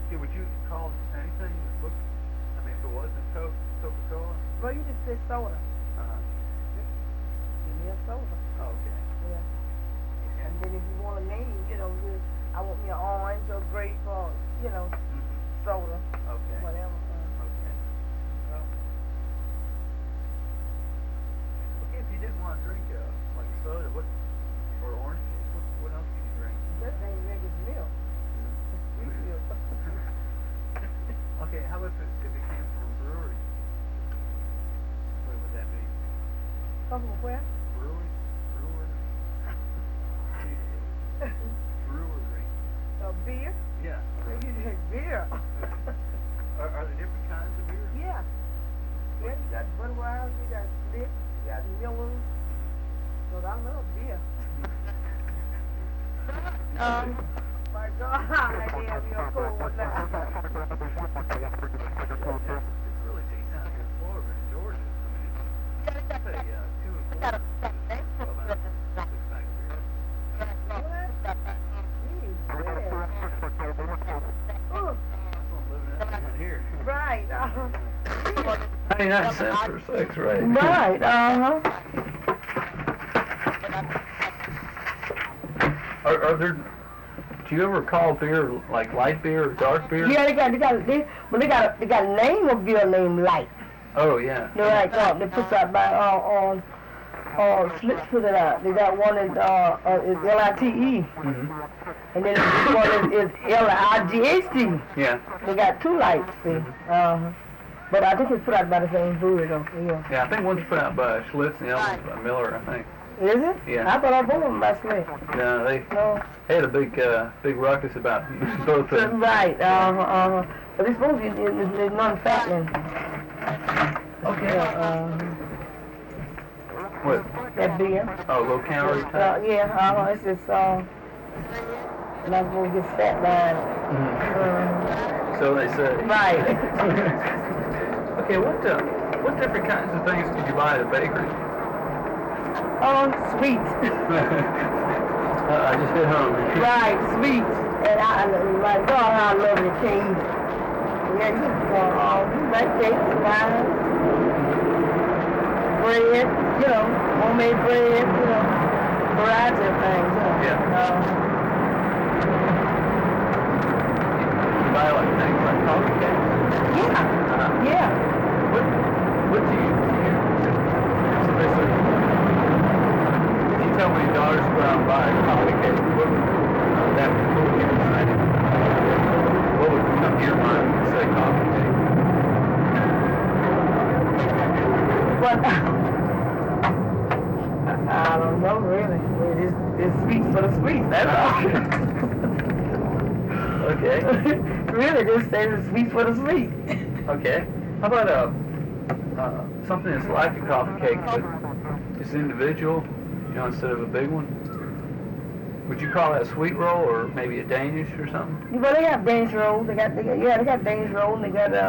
Yeah, would you call anything that looked, I mean, if it wasn't Coca-Cola? Well, you just said soda. Uh-huh. Give me a soda. Oh, okay. Yeah. And then if you want a name, I want me an orange or grape or, soda. Okay. Whatever. Okay. Well, okay, if you didn't want to drink, like soda, or orange juice, what else could you drink? That ain't regular milk. It's sweet milk. Okay, how about if it came from a brewery? What would that be? Come from where? Brewery? Brewery. Beer? Yeah. You drink beer. Are there different kinds of beer? Yeah. Yeah, you got Budweiser, you got Schlitz, you got Miller's. But I love beer. My God, I damn real cold one now. It's really deep down here in Florida and Georgia. I mean, it's say 2 and 4. 12 ounces, 6-pack of beer. What? Gee, yeah. That's what I'm living at down here. Right. 99 cents for 6, right? Right, Are there? Do you ever call beer like light beer or dark beer? Yeah, they got a name of beer named Light. Oh yeah. They put that by on Schlitz put it out. They got one is LITE, and then this one is LIGHT. Yeah. They got 2 lights, see. But I think it's put out by the same brewery though. Yeah. Yeah, I think one's put out by Schlitz and the other one's by Miller, I think. Is it? Yeah. I thought I bought them by Schlitz. No, they No. had a big ruckus about both of them. Right. But it's supposed to be it's non-fattening. Okay. What? That beer. Oh, low calorie type? Yeah, it's just, not going to get fat by it. So they say. Right. Okay, what different kinds of things could you buy at a bakery? Sweets. I just hit home. Right, sweets. And my God, how I love it, can't eat it. Yeah, you like cakes, wine, bread, homemade bread, variety of things, Yeah. You buy like things like coffee cakes? Yeah. Yeah. What do you if you tell me your daughter's go out and buy a coffee cake, that would be exciting. What would come to your mind when you say coffee cake? But I don't know really. It's sweets for the sweets, that's all. Okay. Really, just say the sweets for the sweet. Okay. How about something that's like a coffee cake, but it's individual, instead of a big one? Would you call that a sweet roll or maybe a Danish or something? Well, they have Danish rolls. They got Danish rolls. They got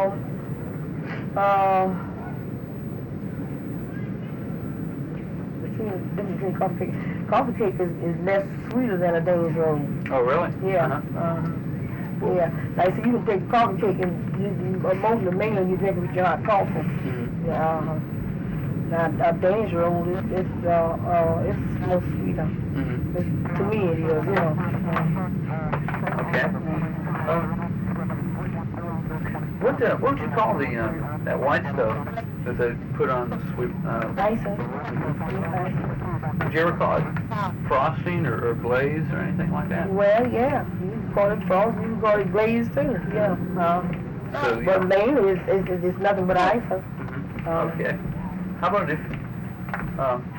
different coffee cake. Coffee cake is less sweeter than a Danish roll. Oh, really? Yeah. Yeah. Like, so you can take coffee cake and most of the mainland you drink it with your hot coffee. Mm-hmm. Yeah. Now, a Danish roll, it's more sweeter. Mm-hmm. To me, it is, Okay. What would you call that white stuff that they put on the sweet? Icing. Would you ever call it frosting or glaze or anything like that? Well, yeah. You can call it frost. You can call it glaze too. Yeah. So, But mainly, it's nothing but icing. Okay. How about if